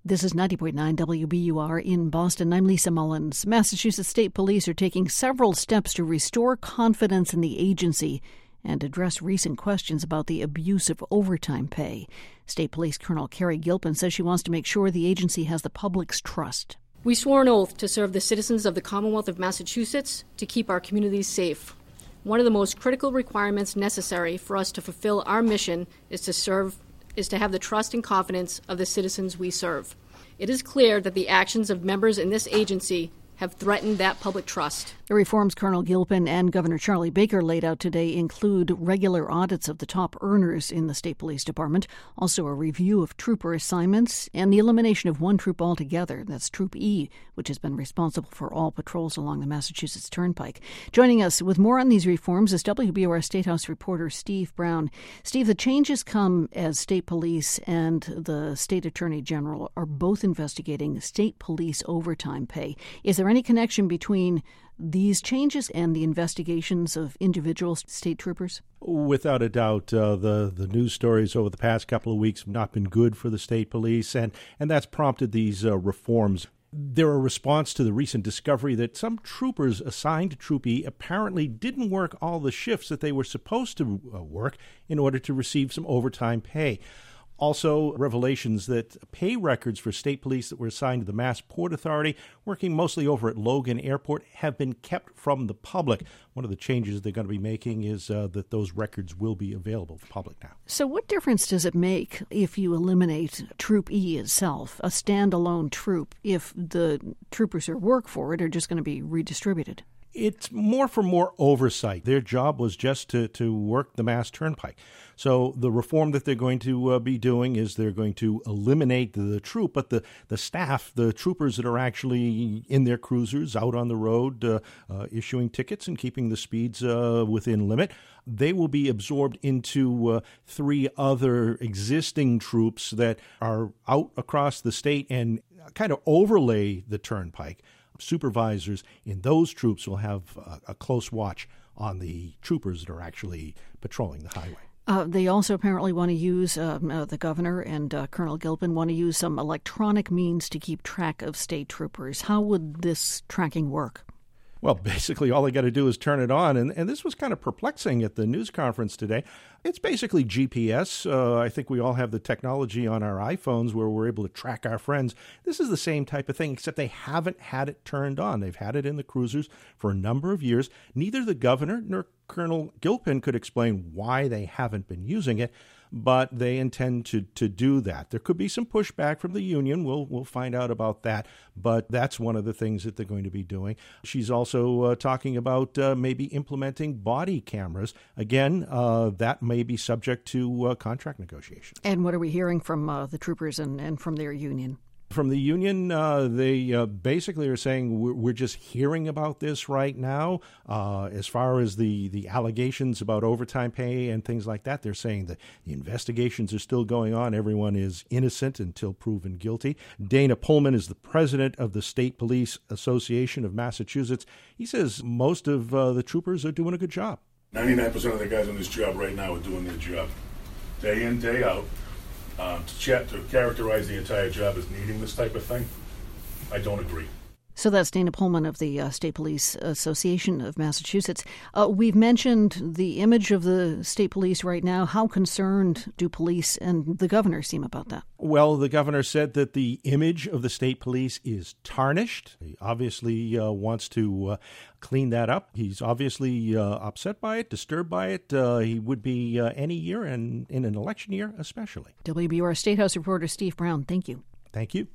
This is 90.9 WBUR in Boston. I'm Lisa Mullins. Massachusetts State Police are taking several steps to restore confidence in the agency and address recent questions about the abuse of overtime pay. State Police Colonel Carrie Gilpin says she wants to make sure the agency has the public's trust. We swore an oath to serve the citizens of the Commonwealth of Massachusetts to keep our communities safe. One of the most critical requirements necessary for us to fulfill our mission is to have the trust and confidence of the citizens we serve. It is clear that the actions of members in this agency have threatened that public trust. The reforms Colonel Gilpin and Governor Charlie Baker laid out today include regular audits of the top earners in the State Police Department, also a review of trooper assignments, and the elimination of one troop altogether. That's Troop E, which has been responsible for all patrols along the Massachusetts Turnpike. Joining us with more on these reforms is WBUR State House reporter Steve Brown. Steve, the changes come as State Police and the State Attorney General are both investigating state police overtime pay. Is there any connection between these changes and the investigations of individual state troopers? Without a doubt, the news stories over the past couple of weeks have not been good for the state police, and that's prompted these reforms. They're a response to the recent discovery that some troopers assigned to Troop E apparently didn't work all the shifts that they were supposed to work in order to receive some overtime pay. Also, revelations that pay records for state police that were assigned to the Massport Authority, working mostly over at Logan Airport, have been kept from the public. One of the changes they're going to be making is that those records will be available to the public now. So what difference does it make if you eliminate Troop E itself, a standalone troop, if the troopers who work for it are just going to be redistributed? It's more for more oversight. Their job was just to work the Mass Turnpike. So the reform that they're going to be doing is they're going to eliminate the troop, but the staff, the troopers that are actually in their cruisers out on the road issuing tickets and keeping the speeds within limit, they will be absorbed into three other existing troops that are out across the state and kind of overlay the turnpike. Supervisors in those troops will have a close watch on the troopers that are actually patrolling the highway. They also apparently want to use, the governor and Colonel Gilpin want to use some electronic means to keep track of state troopers. How would this tracking work? Well, basically all they got to do is turn it on, and this was kind of perplexing at the news conference today. It's basically GPS. I think we all have the technology on our iPhones where we're able to track our friends. This is the same type of thing, except they haven't had it turned on. They've had it in the cruisers for a number of years. Neither the governor nor Colonel Gilpin could explain why they haven't been using it, but they intend to do that. There could be some pushback from the union. We'll find out about that, but that's one of the things that they're going to be doing. She's also talking about maybe implementing body cameras. Again, that may be subject to contract negotiations. And what are we hearing from the troopers and from their union? From the union, they basically are saying we're just hearing about this right now. As far as the allegations about overtime pay and things like that, they're saying that the investigations are still going on. Everyone is innocent until proven guilty. Dana Pullman is the president of the State Police Association of Massachusetts. He says most of the troopers are doing a good job. 99% of the guys on this job right now are doing their job day in, day out. To characterize the entire job as needing this type of thing, I don't agree. So that's Dana Pullman of the State Police Association of Massachusetts. We've mentioned the image of the state police right now. How concerned do police and the governor seem about that? Well, the governor said that the image of the state police is tarnished. He obviously wants to clean that up. He's obviously upset by it, disturbed by it. He would be any year, and in an election year especially. WBUR State House reporter Steve Brown, thank you. Thank you.